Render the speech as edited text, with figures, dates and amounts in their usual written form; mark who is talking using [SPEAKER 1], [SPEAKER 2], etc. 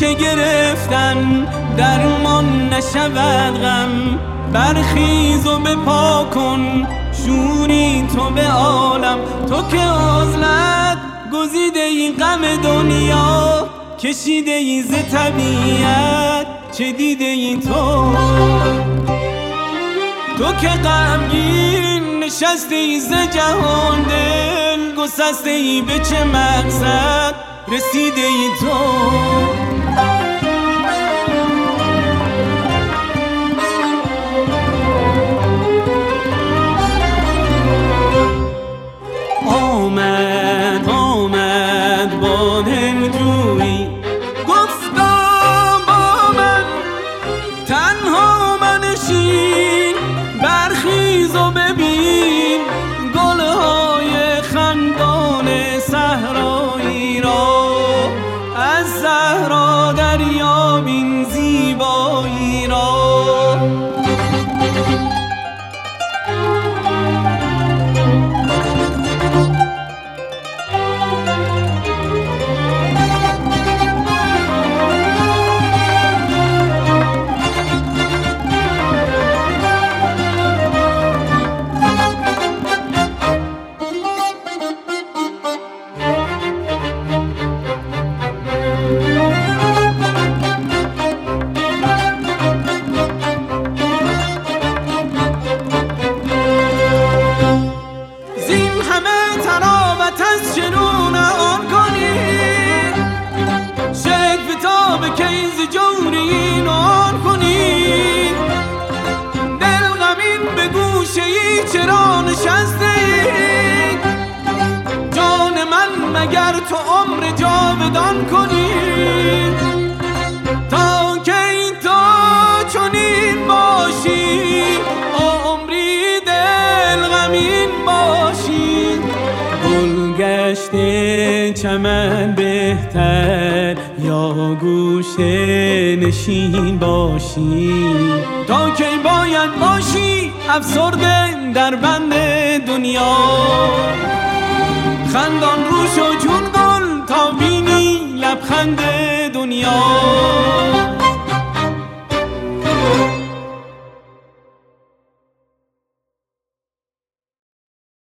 [SPEAKER 1] گوشه گرفتن درمان نشود غم. برخیز و بپا کن شوری تو به عالم، تو که عزلت گزیده ای غم دنیا، کشیده ای ز طبیعت چه دیده ای تو که غمگین نشسته ای ز جهان، دل گسسته ای به چه مقصد رسیده ای تو. آمد با دلجویی گفتم با من تنها منشین، برخیز و ببین گلهای خندان صحرایی را، از صحرا دریاب این زیبایی را. چرا نشسته ای جان من، مگر تو عمر جاودان کنی؟ تا که این تو چنین باشی عمری دل غمین باشی. گل گشته چمن بهتر یا گوشه نشین باشی، تا که باید باشی افسرده در بند دنیا. خندان روش و چون گل تا بینی لبخند دنیا.